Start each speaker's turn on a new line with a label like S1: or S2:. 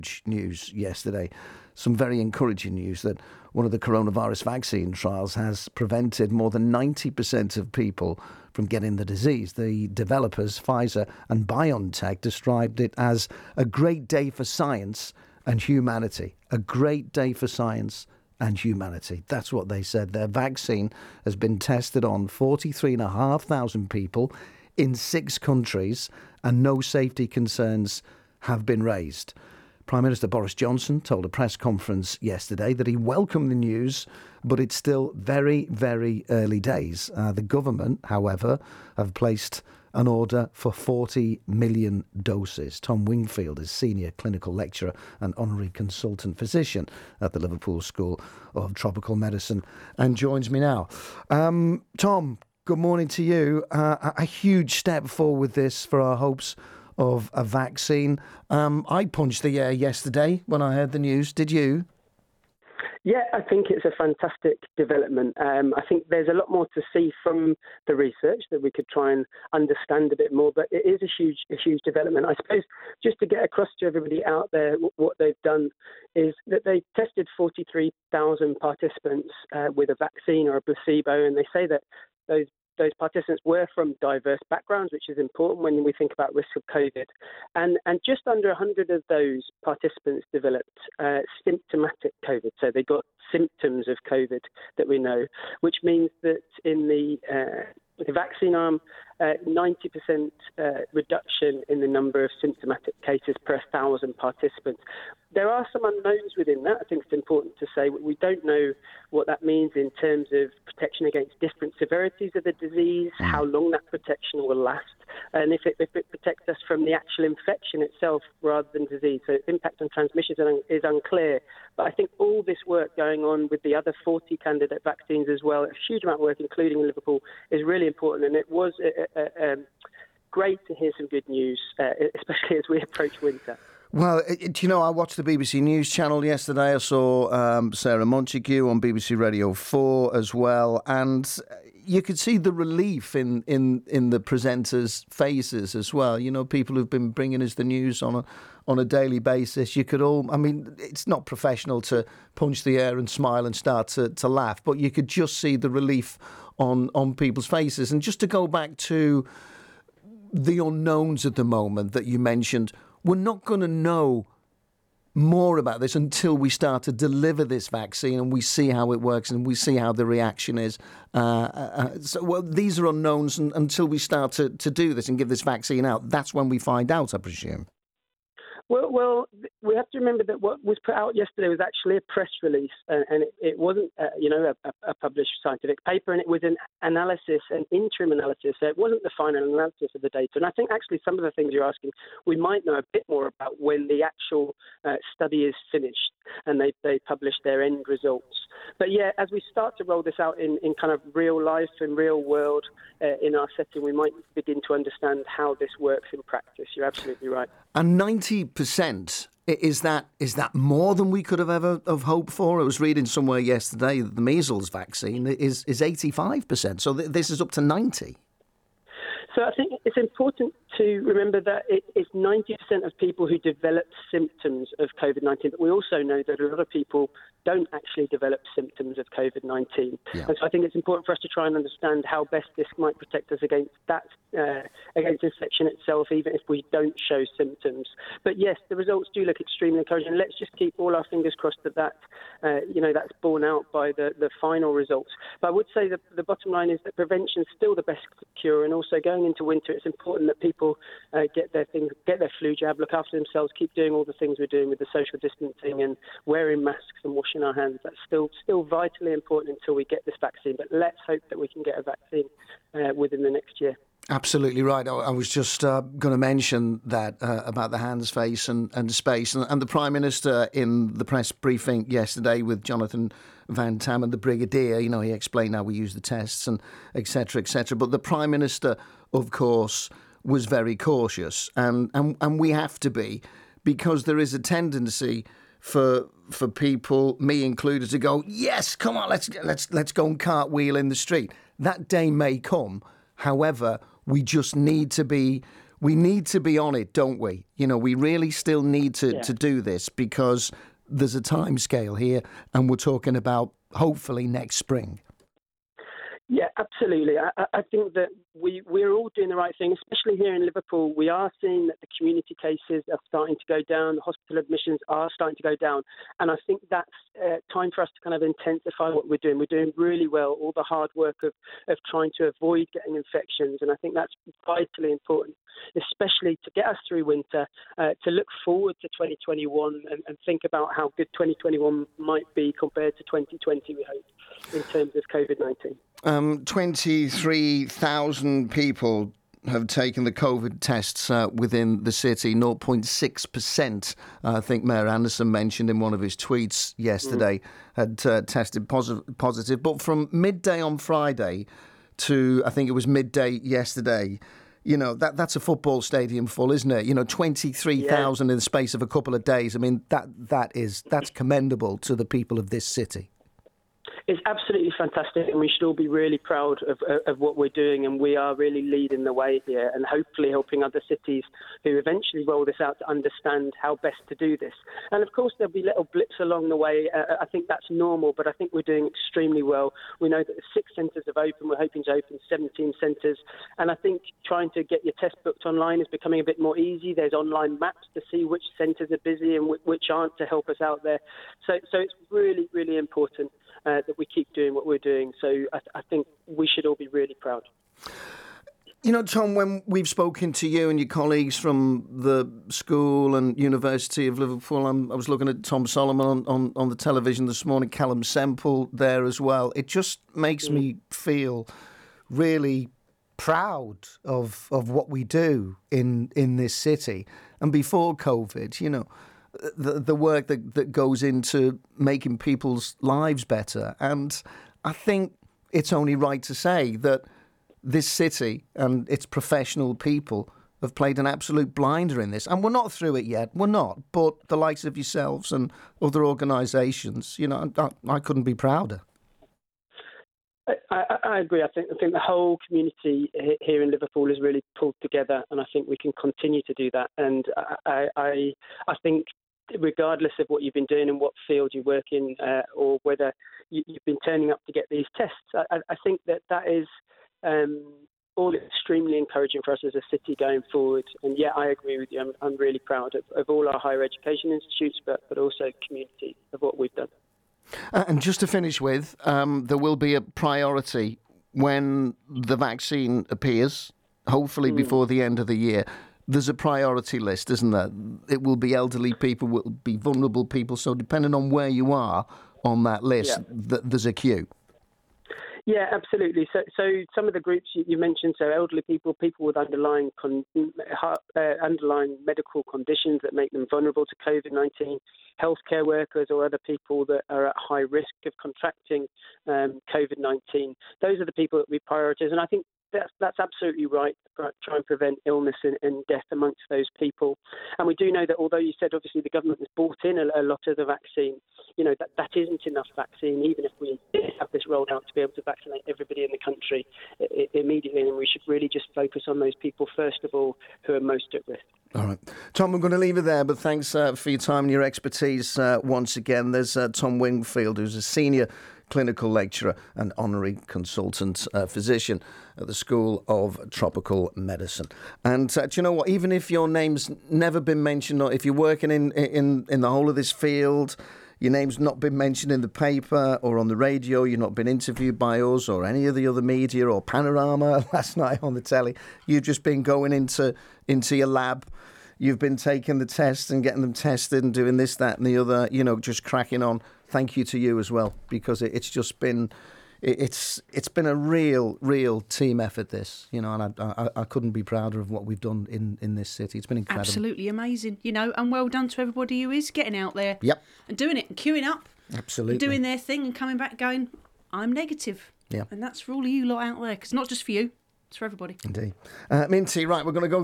S1: news yesterday, some very encouraging news that one of the coronavirus vaccine trials has prevented more than 90% of people from getting the disease. The developers, Pfizer and BioNTech, described it as a great day for science and humanity. A great day for science and humanity. That's what they said. Their vaccine has been tested on 43,500 people in 6 countries, and no safety concerns have been raised. Prime Minister Boris Johnson told a press conference yesterday that he welcomed the news, but it's still very, very early days. The government, however, have placed an order for 40 million doses. Tom Wingfield is Senior Clinical Lecturer and Honorary Consultant Physician at the Liverpool School of Tropical Medicine and joins me now. Tom, good morning to you. A huge step forward with this for our hopes of a vaccine. I punched the air yesterday when I heard the news. Did you?
S2: Yeah, I think it's a fantastic development. I think there's a lot more to see from the research that we could try and understand a bit more, but it is a huge development. I suppose just to get across to everybody out there, what they've done is that they tested 43,000 participants with a vaccine or a placebo, and they say that those participants were from diverse backgrounds, which is important when we think about risk of COVID. And just under 100 of those participants developed symptomatic COVID. So they got symptoms of COVID that we know, which means that in the vaccine arm, 90% reduction in the number of symptomatic cases per 1,000 participants. There are some unknowns within that. I think it's important to say we don't know what that means in terms of protection against different severities of the disease, how long that protection will last, and if it protects us from the actual infection itself rather than disease. So its impact on transmission is unclear. But I think all this work going on with the other 40 candidate vaccines as well, a huge amount of work, including in Liverpool, is really important. And it was great to hear some good news, especially as we approach winter.
S1: Well, I watched the BBC News channel yesterday. I saw Sarah Montague on BBC Radio 4 as well. And you could see the relief in the presenters' faces as well. You know, people who've been bringing us the news on a daily basis. You could it's not professional to punch the air and smile and start to laugh, but you could just see the relief on people's faces. And just to go back to the unknowns at the moment that you mentioned, we're not going to know more about this until we start to deliver this vaccine and we see how it works and we see how the reaction is. These are unknowns until we start to do this and give this vaccine out. That's when we find out, I presume.
S2: Well, we have to remember that what was put out yesterday was actually a press release, and it wasn't, a published scientific paper, and it was an analysis, an interim analysis. So it wasn't the final analysis of the data. And I think actually some of the things you're asking, we might know a bit more about when the actual study is finished and they publish their end results. But yeah, as we start to roll this out in kind of real life and real world in our setting, we might begin to understand how this works in practice. You're absolutely right.
S1: And 90%, is that more than we could have ever have hoped for? I was reading somewhere yesterday that the measles vaccine is 85%. So this is up to 90%.
S2: So I think it's important to remember that it's 90% of people who develop symptoms of COVID-19, but we also know that a lot of people don't actually develop symptoms of COVID-19. Yeah. And so I think it's important for us to try and understand how best this might protect us against that, against infection itself, even if we don't show symptoms. But yes, the results do look extremely encouraging. Let's just keep all our fingers crossed that that's borne out by the final results. But I would say that the bottom line is that prevention is still the best cure, and also going into winter, it's important that people get their flu jab, look after themselves, keep doing all the things we're doing with the social distancing and wearing masks and washing our hands. That's still vitally important until we get this vaccine. But let's hope that we can get a vaccine within the next year.
S1: Absolutely right. I was just going to mention that about the hands, face and space. And the Prime Minister in the press briefing yesterday with Jonathan Van Tam and the Brigadier, he explained how we use the tests and et cetera, et cetera. But the Prime Minister, of course, was very cautious. And we have to be, because there is a tendency for people, me included, to go, yes, come on, let's go and cartwheel in the street. That day may come. However, we just need to be we need to be on it, don't we? You know, we really still need to do this because there's a time scale here, and we're talking about hopefully next spring.
S2: Yeah, absolutely. I think that we're all doing the right thing, especially here in Liverpool. We are seeing that the community cases are starting to go down, the hospital admissions are starting to go down, and I think that's time for us to kind of intensify what we're doing. We're doing really well, all the hard work of trying to avoid getting infections, and I think that's vitally important, especially to get us through winter, to look forward to 2021 and think about how good 2021 might be compared to 2020, we hope, in terms of COVID-19.
S1: 23,000 people have taken the COVID tests within the city, 0.6%. I think Mayor Anderson mentioned in one of his tweets yesterday had tested positive. But from midday on Friday to, I think it was midday yesterday, you know, that's a football stadium full, isn't it? You know, 23,000 in the space of a couple of days. I mean, that's commendable to the people of this city.
S2: It's absolutely fantastic, and we should all be really proud of what we're doing, and we are really leading the way here and hopefully helping other cities who eventually roll this out to understand how best to do this. And of course, there'll be little blips along the way. I think that's normal, but I think we're doing extremely well. We know that the 6 centres have opened. We're hoping to open 17 centres. And I think trying to get your test booked online is becoming a bit more easy. There's online maps to see which centres are busy and which aren't to help us out there. So it's really, really important that we keep doing what we're doing. So I think we should all be really proud.
S1: You know, Tom, when we've spoken to you and your colleagues from the school and University of Liverpool, I was looking at Tom Solomon on the television this morning, Callum Semple there as well. It just makes me feel really proud of what we do in this city. And before COVID, you know, the work that goes into making people's lives better. And I think it's only right to say that this city and its professional people have played an absolute blinder in this. And we're not through it yet. We're not. But the likes of yourselves and other organisations, you know, I couldn't be prouder.
S2: I agree. I think the whole community here in Liverpool is really pulled together, and I think we can continue to do that. And I think, regardless of what you've been doing and what field you work in, or whether you've been turning up to get these tests, I think that is all extremely encouraging for us as a city going forward. And yeah, I agree with you. I'm really proud of all our higher education institutes, but also community of what we've done.
S1: And just to finish with, there will be a priority when the vaccine appears, hopefully before the end of the year. There's a priority list, isn't there? It will be elderly people, will be vulnerable people. So depending on where you are on that list, there's a queue.
S2: Yeah, absolutely. So some of the groups you mentioned, so elderly people, people with underlying medical conditions that make them vulnerable to COVID-19, healthcare workers or other people that are at high risk of contracting COVID-19. Those are the people that we prioritise. And I think that's absolutely right, try and prevent illness and death amongst those people. And we do know that although you said obviously the government has bought in a lot of the vaccine, you know, that isn't enough vaccine, even if we did have this rolled out to be able to vaccinate everybody in the country immediately. And we should really just focus on those people, first of all, who are most at risk.
S1: All right. Tom, I'm going to leave it there, but thanks for your time and your expertise once again. There's Tom Wingfield, who's a senior clinical lecturer and honorary consultant physician at the School of Tropical Medicine. And do you know what? Even if your name's never been mentioned, or if you're working in the whole of this field, your name's not been mentioned in the paper or on the radio, you've not been interviewed by us or any of the other media or Panorama last night on the telly, you've just been going into your lab. You've been taking the tests and getting them tested and doing this, that and the other, you know, just cracking on. Thank you to you as well, because it's just been, it's been a real team effort, this, you know, and I couldn't be prouder of what we've done in this city. It's been incredible.
S3: Absolutely amazing, you know, and well done to everybody who is getting out there and doing it and queuing up.
S1: Absolutely.
S3: And doing their thing and coming back going, I'm negative.
S1: Yeah.
S3: And that's for all of you lot out there, because not just for you, it's for everybody.
S1: Indeed. Minty, right, we're going to go